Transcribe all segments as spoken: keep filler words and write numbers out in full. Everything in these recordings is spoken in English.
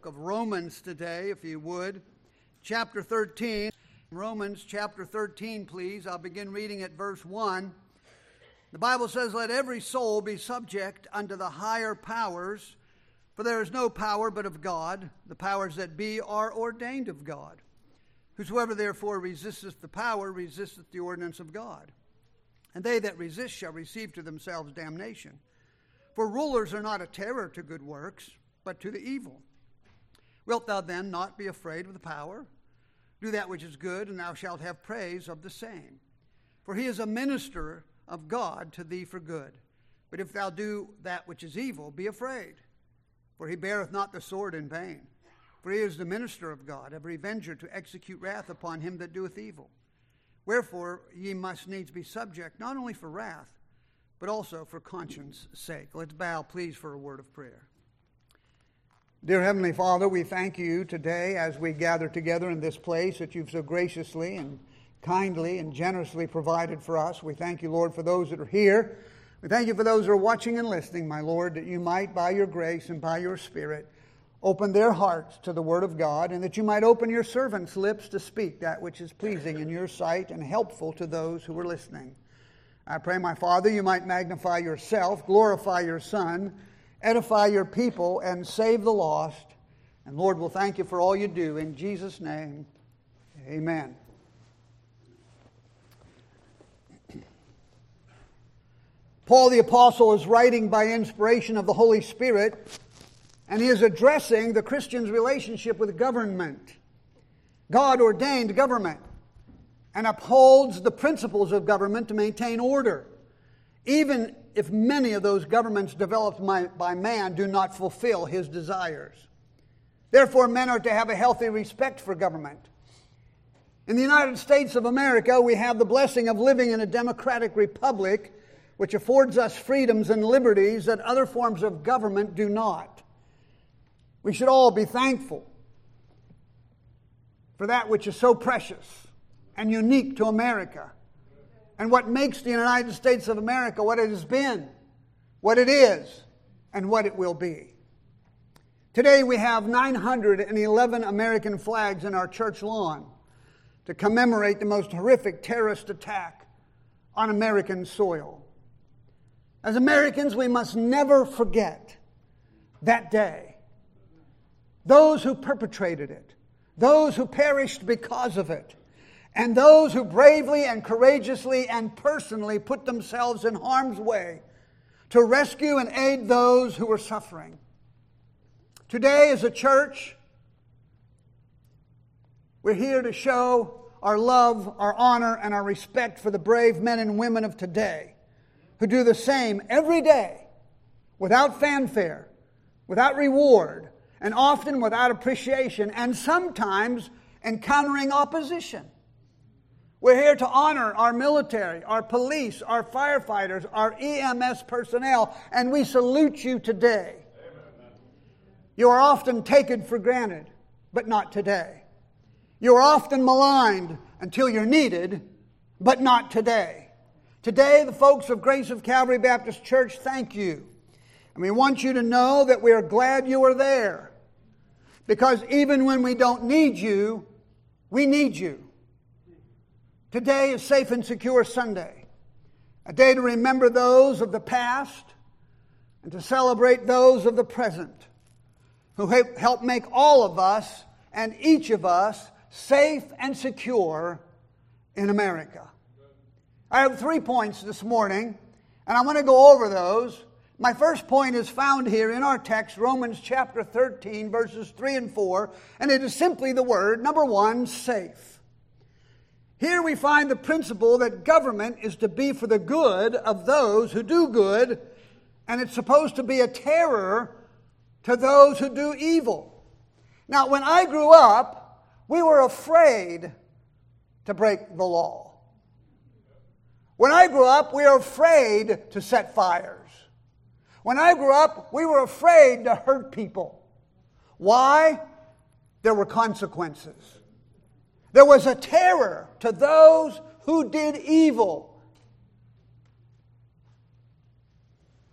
book of Romans today, if you would. Chapter thirteen. Romans chapter thirteen, please. I'll begin reading at verse one. The Bible says, "Let every soul be subject unto the higher powers, for there is no power but of God. The powers that be are ordained of God. Whosoever therefore resisteth the power resisteth the ordinance of God. And they that resist shall receive to themselves damnation. For rulers are not a terror to good works, but to the evil. Wilt thou then not be afraid of the power? Do that which is good, and thou shalt have praise of the same. For he is a minister of God to thee for good. But if thou do that which is evil, be afraid. For he beareth not the sword in vain. For he is the minister of God, a revenger to execute wrath upon him that doeth evil. Wherefore ye must needs be subject, not only for wrath, but also for conscience' sake." Let's bow, please, for a word of prayer. Dear Heavenly Father, we thank you today as we gather together in this place that you've so graciously and kindly and generously provided for us. We thank you, Lord, for those that are here. We thank you for those who are watching and listening, my Lord, that you might, by your grace and by your Spirit, open their hearts to the Word of God, and that you might open your servants' lips to speak that which is pleasing in your sight and helpful to those who are listening. I pray, my Father, you might magnify yourself, glorify your Son, edify your people, and save the lost. And Lord, we'll thank you for all you do. In Jesus' name, amen. Paul the Apostle is writing by inspiration of the Holy Spirit, and he is addressing the Christian's relationship with government. God ordained government and upholds the principles of government to maintain order, even if many of those governments developed by man do not fulfill his desires. Therefore, men are to have a healthy respect for government. In the United States of America, we have the blessing of living in a democratic republic, which affords us freedoms and liberties that other forms of government do not. We should all be thankful for that which is so precious and unique to America, and what makes the United States of America what it has been, what it is, and what it will be. Today we have nine hundred eleven American flags in our church lawn to commemorate the most horrific terrorist attack on American soil. As Americans, we must never forget that day. Those who perpetrated it, those who perished because of it, and those who bravely and courageously and personally put themselves in harm's way to rescue and aid those who were suffering. Today, as a church, we're here to show our love, our honor, and our respect for the brave men and women of today who do the same every day without fanfare, without reward, and often without appreciation, and sometimes encountering opposition. We're here to honor our military, our police, our firefighters, our E M S personnel, and we salute you today. Amen. You are often taken for granted, but not today. You are often maligned until you're needed, but not today. Today, the folks of Grace of Calvary Baptist Church thank you. And we want you to know that we are glad you are there. Because even when we don't need you, we need you. Today is Safe and Secure Sunday, a day to remember those of the past and to celebrate those of the present who help make all of us and each of us safe and secure in America. I have three points this morning, and I want to go over those. My first point is found here in our text, Romans chapter thirteen, verses three and four, and it is simply the word, number one, safe. Here we find the principle that government is to be for the good of those who do good, and it's supposed to be a terror to those who do evil. Now, when I grew up, we were afraid to break the law. When I grew up, we were afraid to set fires. When I grew up, we were afraid to hurt people. Why? There were consequences. There was a terror to those who did evil.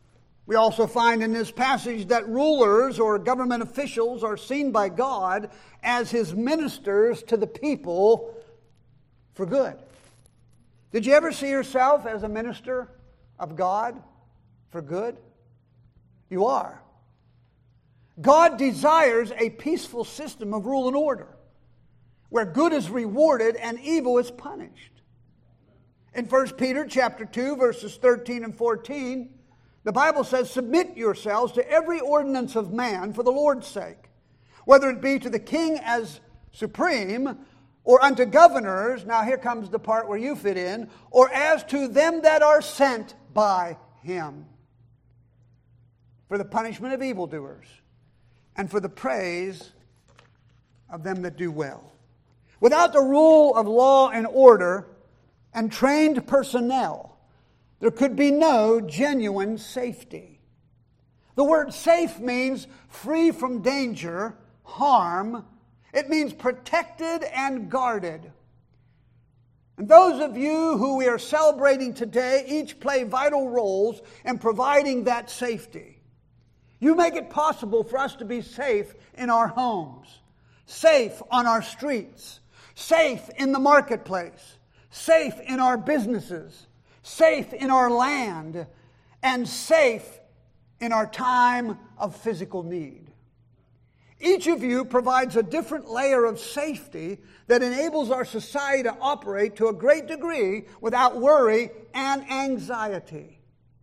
We also find in this passage that rulers or government officials are seen by God as His ministers to the people for good. Did you ever see yourself as a minister of God for good? You are. God desires a peaceful system of rule and order where good is rewarded and evil is punished. In First Peter chapter two, verses thirteen and fourteen, the Bible says, "Submit yourselves to every ordinance of man for the Lord's sake, whether it be to the king as supreme, or unto governors," now here comes the part where you fit in, "or as to them that are sent by him, for the punishment of evildoers, and for the praise of them that do well." Without the rule of law and order and trained personnel, there could be no genuine safety. The word safe means free from danger, harm. It means protected and guarded. And those of you who we are celebrating today each play vital roles in providing that safety. You make it possible for us to be safe in our homes, safe on our streets, safe in the marketplace, safe in our businesses, safe in our land, and safe in our time of physical need. Each of you provides a different layer of safety that enables our society to operate to a great degree without worry and anxiety.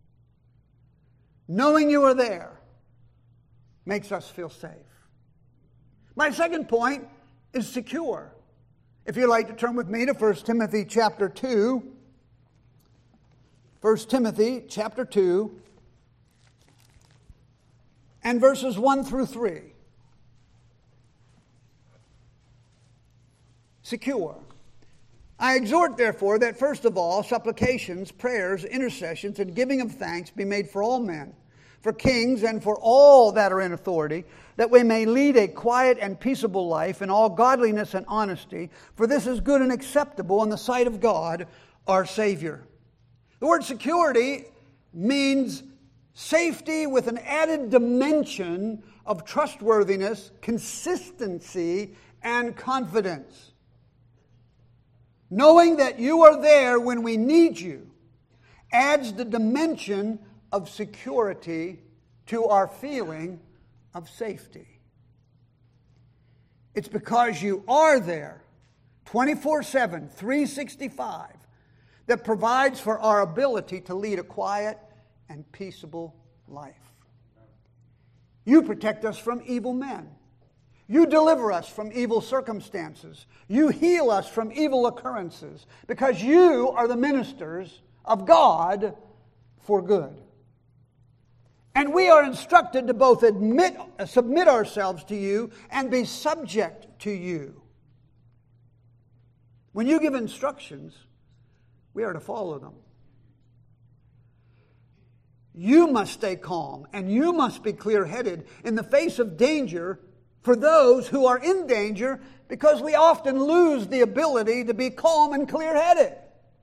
Knowing you are there makes us feel safe. My second point is secure. If you'd like to turn with me to First Timothy chapter two. First Timothy chapter two and verses one through three. Secure. "I exhort, therefore, that first of all supplications, prayers, intercessions, and giving of thanks be made for all men, for kings and for all that are in authority, that we may lead a quiet and peaceable life in all godliness and honesty, for this is good and acceptable in the sight of God, our Savior." The word security means safety with an added dimension of trustworthiness, consistency, and confidence. Knowing that you are there when we need you adds the dimension of security to our feeling of safety. It's because you are there twenty-four seven, three sixty-five that provides for our ability to lead a quiet and peaceable life. You protect us from evil men. You deliver us from evil circumstances. You heal us from evil occurrences because you are the ministers of God for good. And we are instructed to both admit, submit ourselves to you and be subject to you. When you give instructions, we are to follow them. You must stay calm and you must be clear-headed in the face of danger for those who are in danger, because we often lose the ability to be calm and clear-headed.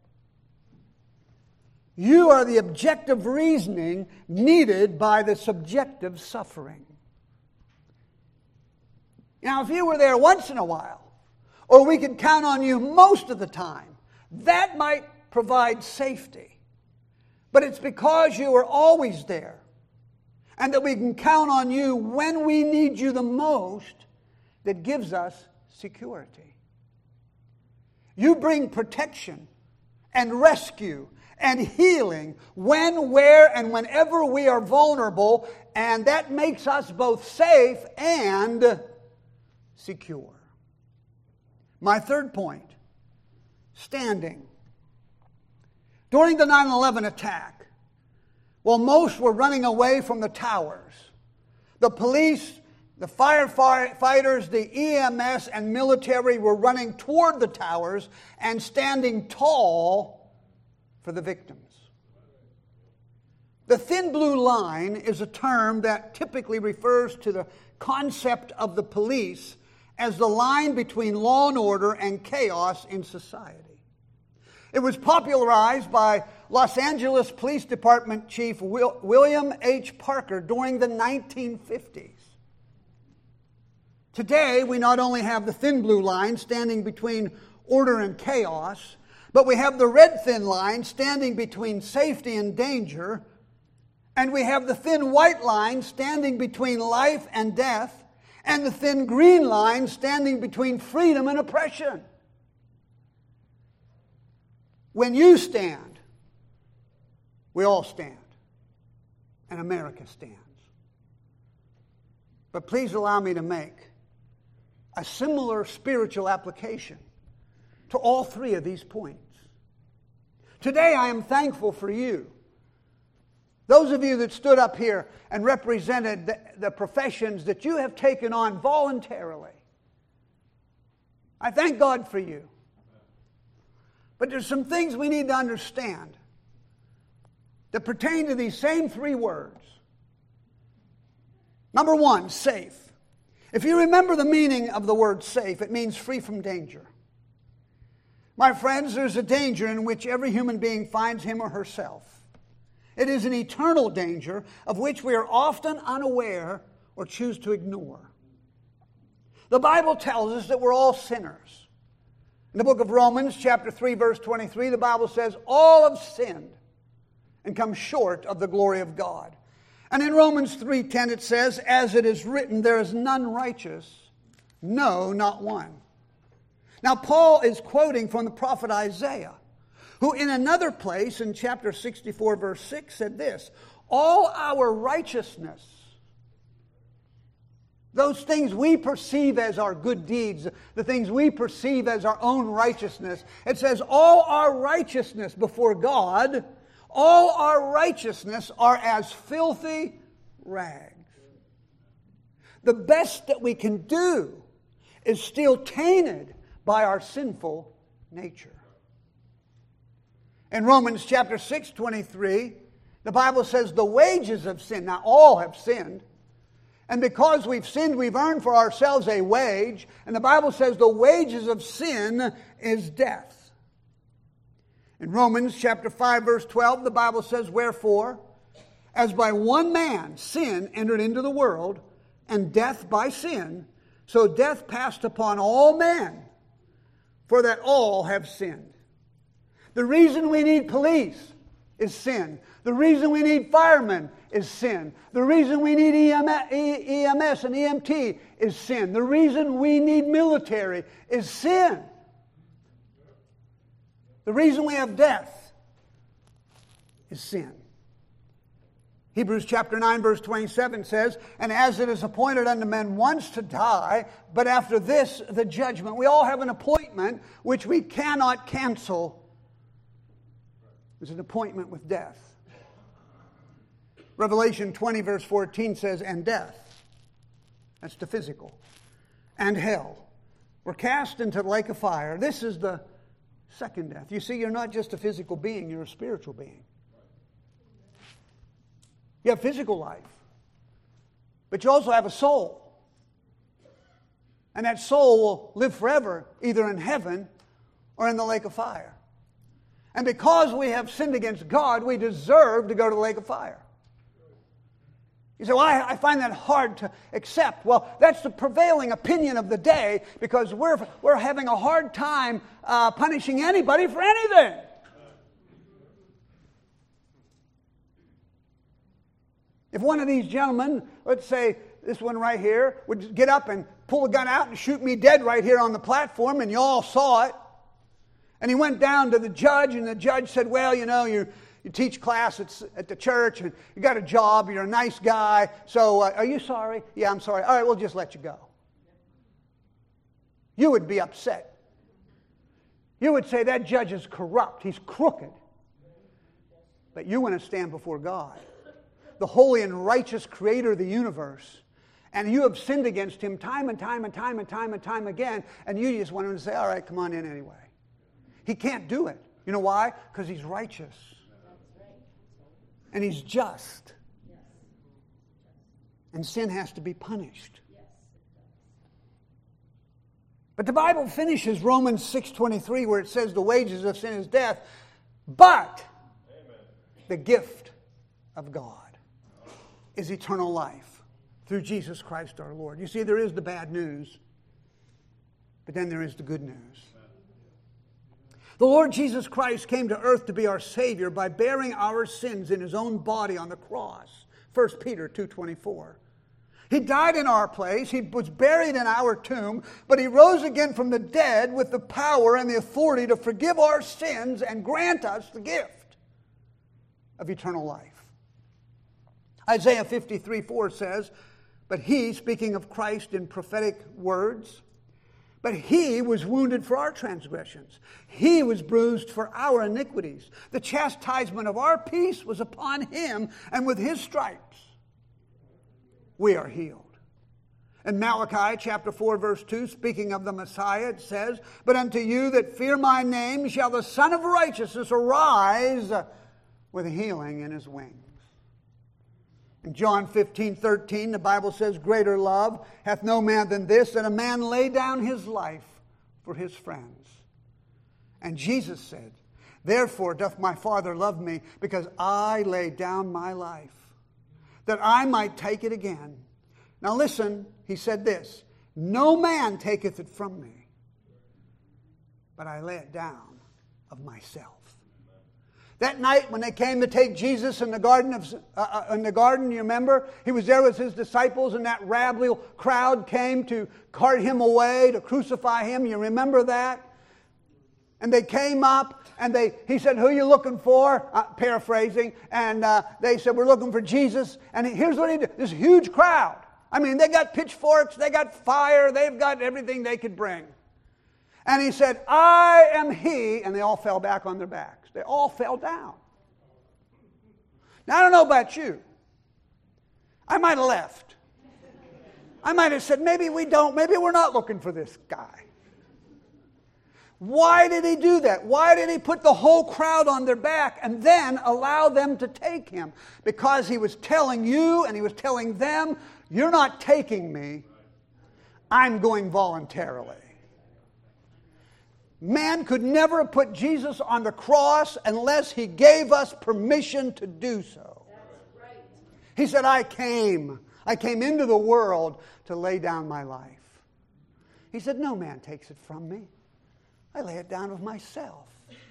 You are the objective reasoning needed by the subjective suffering. Now, if you were there once in a while, or we could count on you most of the time, that might provide safety. But it's because you are always there, and that we can count on you when we need you the most, that gives us security. You bring protection and rescue and healing when, where, and whenever we are vulnerable, and that makes us both safe and secure. My third point, standing. During the nine eleven attack, while most were running away from the towers, the police, the firefighters, the E M S, and military were running toward the towers and standing tall for the victims. The thin blue line is a term that typically refers to the concept of the police as the line between law and order and chaos in society. It was popularized by Los Angeles Police Department Chief Will, William H. Parker during the nineteen fifties. Today, we not only have the thin blue line standing between order and chaos, but we have the red thin line standing between safety and danger, and we have the thin white line standing between life and death, and the thin green line standing between freedom and oppression. When you stand, we all stand, and America stands. But please allow me to make a similar spiritual application to all three of these points. Today I am thankful for you. Those of you that stood up here and represented the, the professions that you have taken on voluntarily. I thank God for you. But there's some things we need to understand that pertain to these same three words. Number one, safe. If you remember the meaning of the word safe, it means free from danger. My friends, there's a danger in which every human being finds him or herself. It is an eternal danger of which we are often unaware or choose to ignore. The Bible tells us that we're all sinners. In the book of Romans, chapter three, verse twenty-three, the Bible says, all have sinned and come short of the glory of God. And in Romans three ten it says, as it is written, there is none righteous, no, not one. Now Paul is quoting from the prophet Isaiah, who in another place in chapter sixty-four verse six said this, all our righteousness, those things we perceive as our good deeds, the things we perceive as our own righteousness, it says all our righteousness before God, all our righteousness are as filthy rags. The best that we can do is still tainted by our sinful nature. In Romans chapter six, twenty-three, the Bible says the wages of sin, now all have sinned, and because we've sinned, we've earned for ourselves a wage, and the Bible says the wages of sin is death. In Romans chapter five, verse twelve, the Bible says, wherefore, as by one man sin entered into the world, and death by sin, so death passed upon all men, for that all have sinned. The reason we need police is sin. The reason we need firemen is sin. The reason we need E M S and E M T is sin. The reason we need military is sin. The reason we have death is sin. Hebrews chapter nine verse twenty-seven says, and as it is appointed unto men once to die, but after this the judgment. We all have an appointment which we cannot cancel. It's an appointment with death. Revelation twenty verse fourteen says, and death, that's the physical, and hell were cast into the lake of fire. This is the second death. You see, you're not just a physical being, you're a spiritual being. You have physical life, but you also have a soul. And that soul will live forever, either in heaven or in the lake of fire. And because we have sinned against God, we deserve to go to the lake of fire. You say, well, I, I find that hard to accept. Well, that's the prevailing opinion of the day because we're, we're having a hard time uh, punishing anybody for anything. If one of these gentlemen, let's say this one right here, would get up and pull a gun out and shoot me dead right here on the platform, and you all saw it, and he went down to the judge, and the judge said, well, you know, you you teach class at, at the church, and you got a job, you're a nice guy, so uh, are you sorry? Yeah, I'm sorry. All right, we'll just let you go. You would be upset. You would say that judge is corrupt, he's crooked. But you want to stand before God, the holy and righteous creator of the universe, and you have sinned against him time and time and time and time and time again, and you just want him to say, all right, come on in anyway. He can't do it. You know why? Because he's righteous. And he's just. And sin has to be punished. But the Bible finishes Romans six twenty-three where it says the wages of sin is death. But The gift of God is eternal life through Jesus Christ our Lord. You see, there is the bad news, but then there is the good news. The Lord Jesus Christ came to earth to be our Savior by bearing our sins in His own body on the cross. First Peter two twenty-four. He died in our place. He was buried in our tomb, but He rose again from the dead with the power and the authority to forgive our sins and grant us the gift of eternal life. Isaiah fifty-three four says, but He, speaking of Christ in prophetic words, but He was wounded for our transgressions. He was bruised for our iniquities. The chastisement of our peace was upon Him, and with His stripes we are healed. In Malachi chapter four verse two, speaking of the Messiah, it says, but unto you that fear my name shall the Son of Righteousness arise with healing in His wings. In John fifteen thirteen, the Bible says, greater love hath no man than this, that a man lay down his life for his friends. And Jesus said, therefore doth my Father love me, because I lay down my life, that I might take it again. Now listen, He said this, no man taketh it from me, but I lay it down of myself. That night when they came to take Jesus in the garden, of, uh, in the garden, you remember? He was there with His disciples, and that rabble crowd came to cart Him away, to crucify Him. You remember that? And they came up, and they he said, who are you looking for? Uh, paraphrasing. And uh, they said, we're looking for Jesus. And here's what He did. This huge crowd. I mean, they got pitchforks, they got fire, they've got everything they could bring. And He said, I am He. And they all fell back on their backs. They all fell down. Now, I don't know about you. I might have left. I might have said, maybe we don't, maybe we're not looking for this guy. Why did He do that? Why did He put the whole crowd on their back and then allow them to take Him? Because He was telling you and He was telling them, you're not taking me. I'm going voluntarily. Man could never have put Jesus on the cross unless He gave us permission to do so. That's right. He said, I came. I came into the world to lay down my life. He said, no man takes it from me. I lay it down of myself.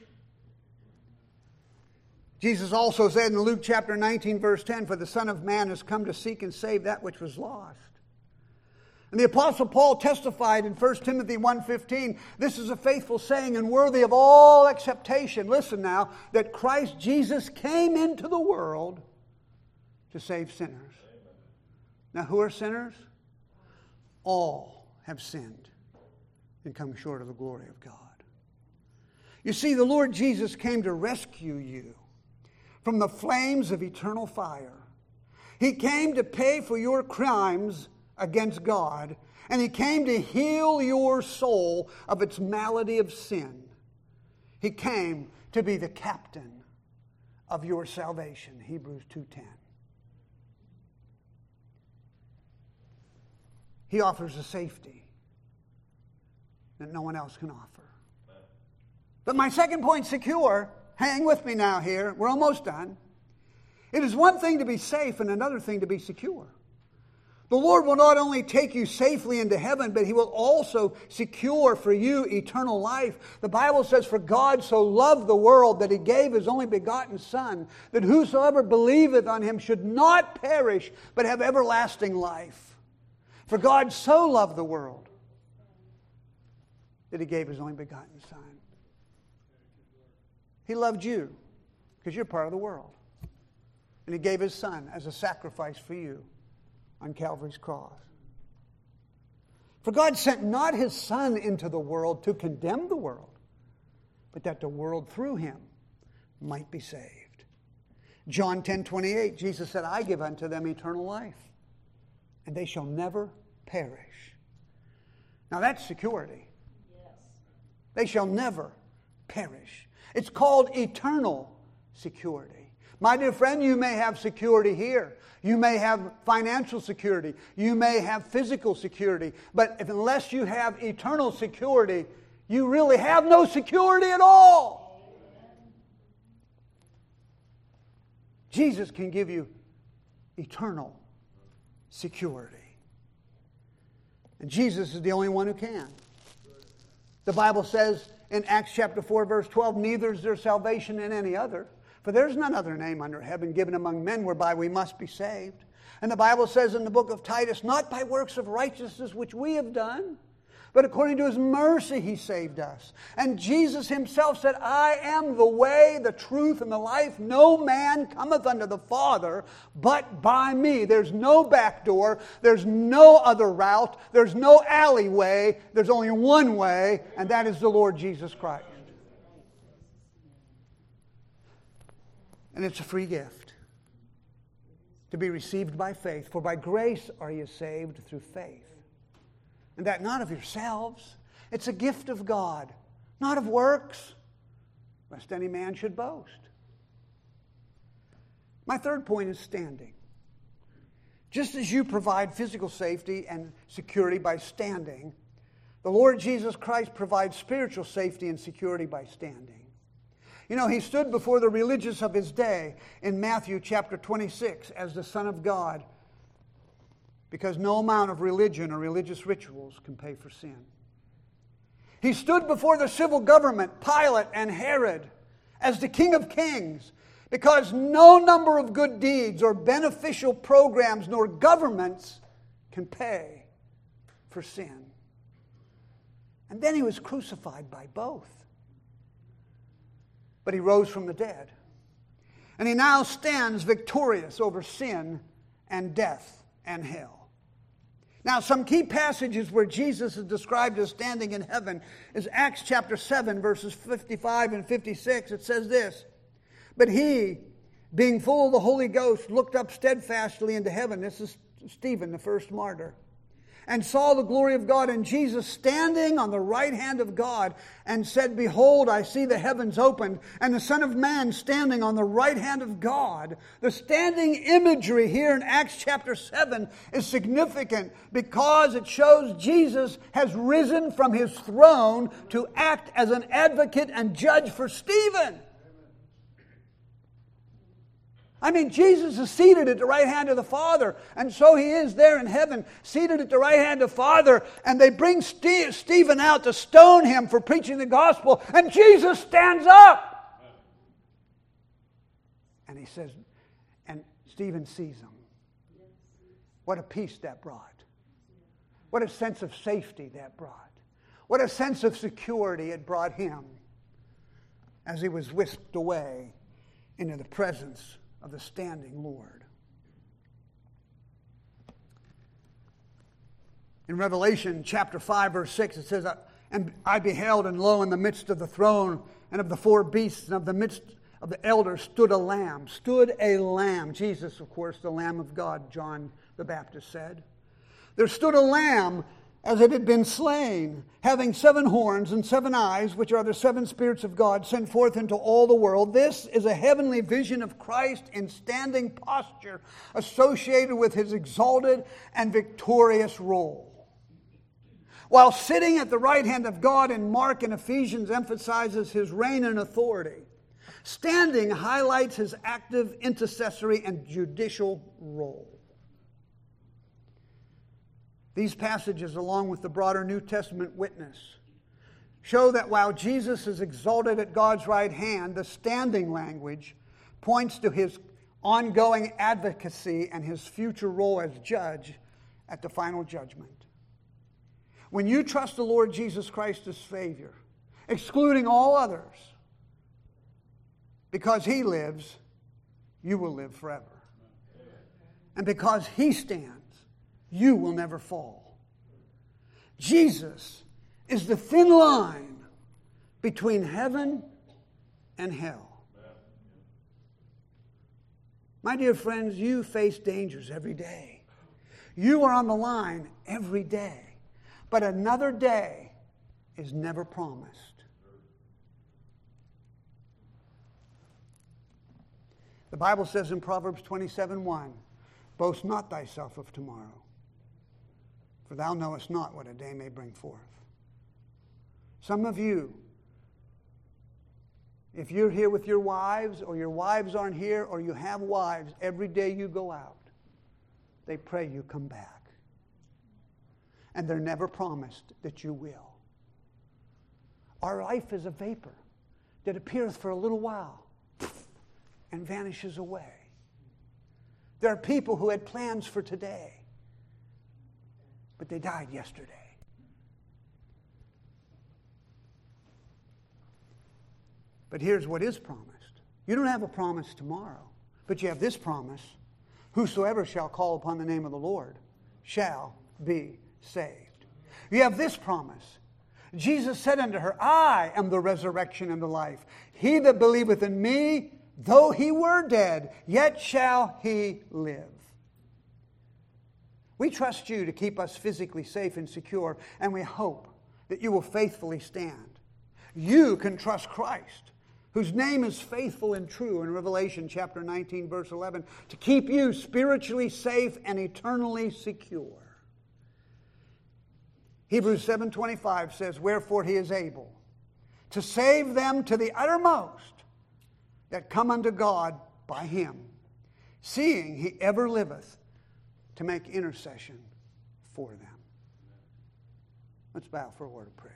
Jesus also said in Luke chapter nineteen, verse ten, for the Son of Man has come to seek and save that which was lost. And the Apostle Paul testified in First Timothy one fifteen, this is a faithful saying and worthy of all acceptation. Listen now, that Christ Jesus came into the world to save sinners. Now, who are sinners? All have sinned and come short of the glory of God. You see, the Lord Jesus came to rescue you from the flames of eternal fire. He came to pay for your crimes against God, and He came to heal your soul of its malady of sin. He came to be the captain of your salvation, Hebrews two ten. He offers a safety that no one else can offer. But my second point, secure, hang with me now here, we're almost done. It is one thing to be safe and another thing to be secure. The Lord will not only take you safely into heaven, but He will also secure for you eternal life. The Bible says, for God so loved the world that He gave His only begotten Son, that whosoever believeth on Him should not perish, but have everlasting life. For God so loved the world that He gave His only begotten Son. He loved you because you're part of the world. And He gave His Son as a sacrifice for you on Calvary's cross. For God sent not His Son into the world to condemn the world, but that the world through Him might be saved. John ten twenty-eight, Jesus said, I give unto them eternal life, and they shall never perish. Now that's security. Yes. They shall never perish. It's called eternal security. My dear friend, you may have security here. You may have financial security. You may have physical security. But if, unless you have eternal security, you really have no security at all. Jesus can give you eternal security. And Jesus is the only one who can. The Bible says in Acts chapter four, verse twelve, neither is there salvation in any other, for there's none other name under heaven given among men whereby we must be saved. And the Bible says in the book of Titus, not by works of righteousness which we have done, but according to His mercy He saved us. And Jesus Himself said, I am the way, the truth, and the life. No man cometh unto the Father but by me. There's no back door. There's no other route. There's no alleyway. There's only one way, and that is the Lord Jesus Christ. And it's a free gift to be received by faith. For by grace are you saved through faith. And that not of yourselves. It's a gift of God, not of works, lest any man should boast. My third point is standing. Just as you provide physical safety and security by standing, the Lord Jesus Christ provides spiritual safety and security by standing. You know, He stood before the religious of His day in Matthew chapter twenty-six as the Son of God, because no amount of religion or religious rituals can pay for sin. He stood before the civil government, Pilate and Herod, as the King of Kings, because no number of good deeds or beneficial programs nor governments can pay for sin. And then He was crucified by both. But He rose from the dead. And He now stands victorious over sin and death and hell. Now, some key passages where Jesus is described as standing in heaven is Acts chapter seven, verses fifty-five and fifty-six. It says this, but He, being full of the Holy Ghost, looked up steadfastly into heaven. This is Stephen, the first martyr. And saw the glory of God and Jesus standing on the right hand of God, and said, behold, I see the heavens opened, and the Son of Man standing on the right hand of God. The standing imagery here in Acts chapter seven is significant because it shows Jesus has risen from His throne to act as an advocate and judge for Stephen. I mean, Jesus is seated at the right hand of the Father, and so He is there in heaven, seated at the right hand of the Father, and they bring Ste- Stephen out to stone him for preaching the gospel, and Jesus stands up. And He says, and Stephen sees him. What a peace that brought. What a sense of safety that brought. What a sense of security it brought him as he was whisked away into the presence of the standing Lord. In Revelation chapter five, verse six, it says, and I beheld, and lo, in the midst of the throne and of the four beasts and of the midst of the elders stood a lamb. Stood a lamb. Jesus, of course, the Lamb of God, John the Baptist said. There stood a lamb as it had been slain, having seven horns and seven eyes, which are the seven spirits of God, sent forth into all the world. This is a heavenly vision of Christ in standing posture, associated with His exalted and victorious role. While sitting at the right hand of God in Mark and Ephesians emphasizes His reign and authority, standing highlights His active intercessory and judicial role. These passages, along with the broader New Testament witness, show that while Jesus is exalted at God's right hand, the standing language points to His ongoing advocacy and His future role as judge at the final judgment. When you trust the Lord Jesus Christ as Savior, excluding all others, because He lives, you will live forever. And because He stands, you will never fall. Jesus is the thin line between heaven and hell. My dear friends, you face dangers every day. You are on the line every day. But another day is never promised. The Bible says in Proverbs twenty-seven one, boast not thyself of tomorrow, for thou knowest not what a day may bring forth. Some of you, If you're here with your wives, or your wives aren't here, or you have wives, every day you go out, they pray you come back. And they're never promised that you will. Our life is a vapor that appears for a little while and vanishes away. There are people who had plans for today, but they died yesterday. But here's what is promised. You don't have a promise tomorrow, but you have this promise. Whosoever shall call upon the name of the Lord shall be saved. You have this promise. Jesus said unto her, I am the resurrection and the life. He that believeth in me, though he were dead, yet shall he live. We trust you to keep us physically safe and secure, and we hope that you will faithfully stand. You can trust Christ, whose name is faithful and true in Revelation chapter nineteen, verse eleven, to keep you spiritually safe and eternally secure. Hebrews seven twenty-five says, wherefore he is able to save them to the uttermost that come unto God by him, seeing he ever liveth to make intercession for them. Let's bow for a word of prayer.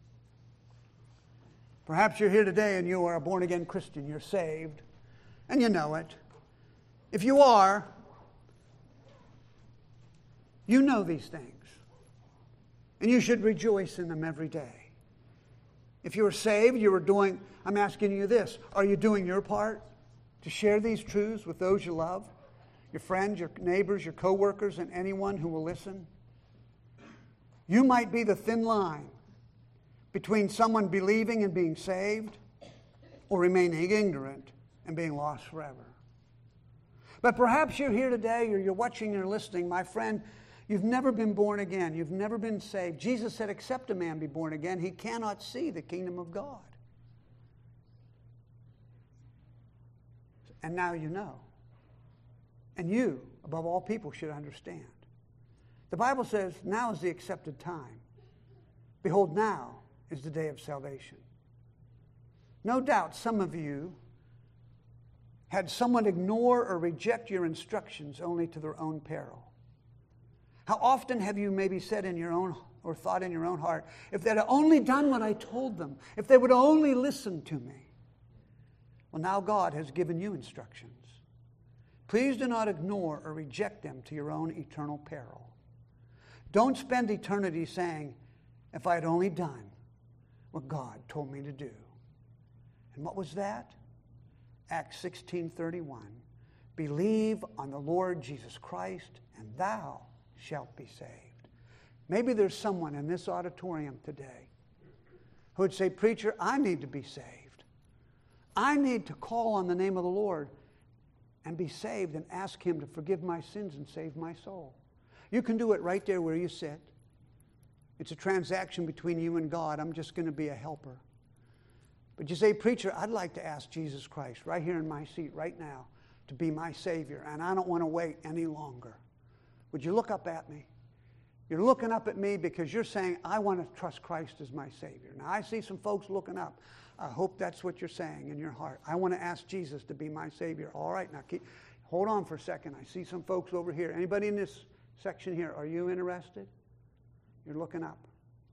Perhaps you're here today and you are a born-again Christian. You're saved, and you know it. If you are, you know these things. And you should rejoice in them every day. If you are saved, you are doing, I'm asking you this, are you doing your part to share these truths with those you love? Your friends, your neighbors, your co-workers, and anyone who will listen? You might be the thin line between someone believing and being saved, or remaining ignorant and being lost forever. But perhaps you're here today, or you're watching or listening, my friend, you've never been born again. You've never been saved. Jesus said, except a man be born again, he cannot see the kingdom of God. And now you know. And you, above all people, should understand. The Bible says, now is the accepted time. Behold, now is the day of salvation. No doubt some of you had someone ignore or reject your instructions only to their own peril. How often have you maybe said in your own, or thought in your own heart, if they'd only done what I told them, if they would only listen to me. Well, now God has given you instructions. Please do not ignore or reject them to your own eternal peril. Don't spend eternity saying, if I had only done what God told me to do. And what was that? Acts sixteen thirty-one. Believe on the Lord Jesus Christ, and thou shalt be saved. Maybe there's someone in this auditorium today who would say, preacher, I need to be saved. I need to call on the name of the Lord and be saved and ask him to forgive my sins and save my soul. You can do it right there where you sit. It's a transaction between you and God. I'm just going to be a helper. But you say, preacher, I'd like to ask Jesus Christ right here in my seat right now to be my Savior, and I don't want to wait any longer. Would you look up at me? You're looking up at me because you're saying, I want to trust Christ as my Savior. Now, I see some folks looking up. I hope that's what you're saying in your heart. I want to ask Jesus to be my Savior. All right, now keep, hold on for a second. I see some folks over here. Anybody in this section here, are you interested? You're looking up.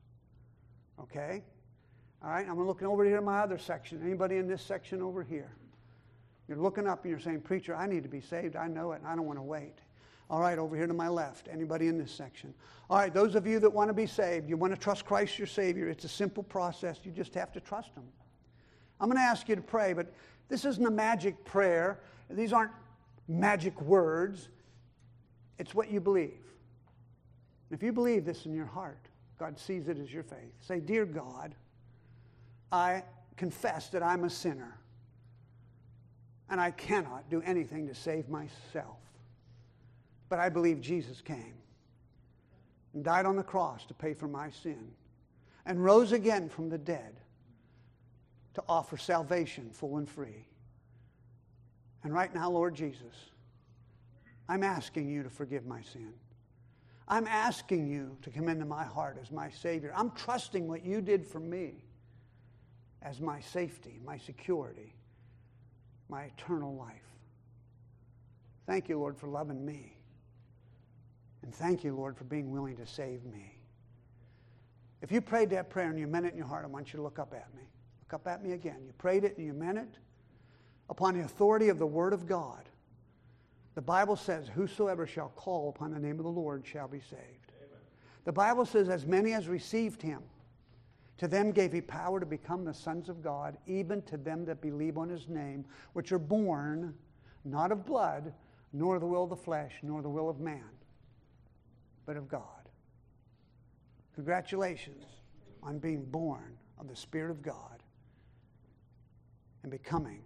Okay? All right, I'm looking over here in my other section. Anybody in this section over here? You're looking up and you're saying, preacher, I need to be saved. I know it, and I don't want to wait. All right, over here to my left. Anybody in this section? All right, those of you that want to be saved, you want to trust Christ your Savior. It's a simple process. You just have to trust him. I'm going to ask you to pray, but this isn't a magic prayer. These aren't magic words. It's what you believe. If you believe this in your heart, God sees it as your faith. Say, dear God, I confess that I'm a sinner, and I cannot do anything to save myself. But I believe Jesus came and died on the cross to pay for my sin and rose again from the dead to offer salvation full and free. And right now, Lord Jesus, I'm asking you to forgive my sin. I'm asking you to come into my heart as my Savior. I'm trusting what you did for me. as my safety, my security, my eternal life. Thank you, Lord, for loving me. And thank you, Lord, for being willing to save me. If you prayed that prayer and you meant it in your heart, I want you to look up at me. Look up at me again. You prayed it and you meant it upon the authority of the Word of God. The Bible says, whosoever shall call upon the name of the Lord shall be saved. Amen. The Bible says, as many as received him, to them gave he power to become the sons of God, even to them that believe on his name, which are born not of blood, nor the will of the flesh, nor the will of man, but of God. Congratulations on being born of the Spirit of God and becoming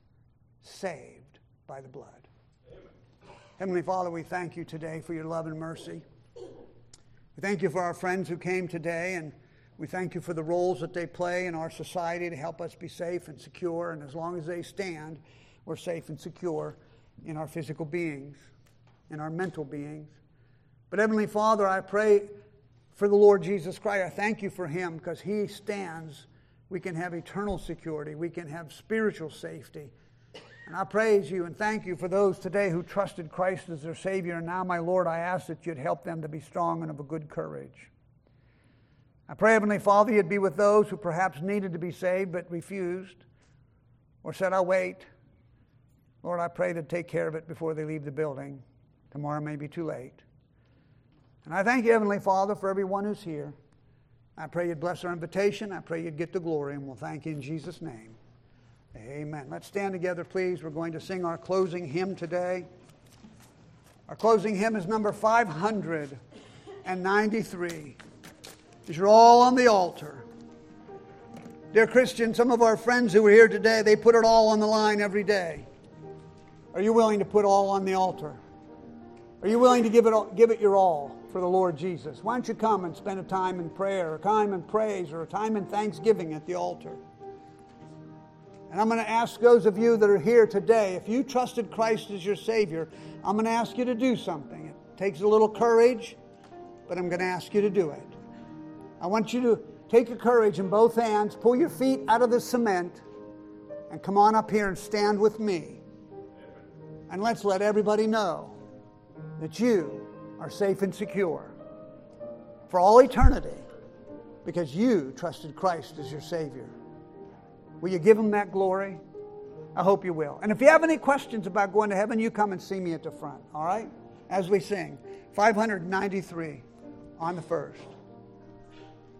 saved by the blood. Amen. Heavenly Father, we thank you today for your love and mercy. We thank you for our friends who came today, and we thank you for the roles that they play in our society to help us be safe and secure, and as long as they stand, we're safe and secure in our physical beings, in our mental beings. But Heavenly Father, I pray for the Lord Jesus Christ. I thank you for him because he stands. We can have eternal security. We can have spiritual safety. And I praise you and thank you for those today who trusted Christ as their Savior. And now, my Lord, I ask that you'd help them to be strong and of a good courage. I pray, Heavenly Father, you'd be with those who perhaps needed to be saved but refused or said, I'll wait. Lord, I pray they'd take care of it before they leave the building. Tomorrow may be too late. And I thank you, Heavenly Father, for everyone who's here. I pray you'd bless our invitation. I pray you'd get the glory, and we'll thank you in Jesus' name. Amen. Let's stand together, please. We're going to sing our closing hymn today. Our closing hymn is number five hundred ninety-three. These are all on the altar. Dear Christians, some of our friends who are here today, they put it all on the line every day. Are you willing to put all on the altar? Are you willing to give it all, give it your all for the Lord Jesus? Why don't you come and spend a time in prayer, a time in praise, or a time in thanksgiving at the altar? And I'm going to ask those of you that are here today, if you trusted Christ as your Savior, I'm going to ask you to do something. It takes a little courage, but I'm going to ask you to do it. I want you to take your courage in both hands, pull your feet out of the cement, and come on up here and stand with me. And let's let everybody know that you are safe and secure for all eternity because you trusted Christ as your Savior. Will you give him that glory? I hope you will. And if you have any questions about going to heaven, you come and see me at the front, all right? As we sing, five hundred ninety-three on the first.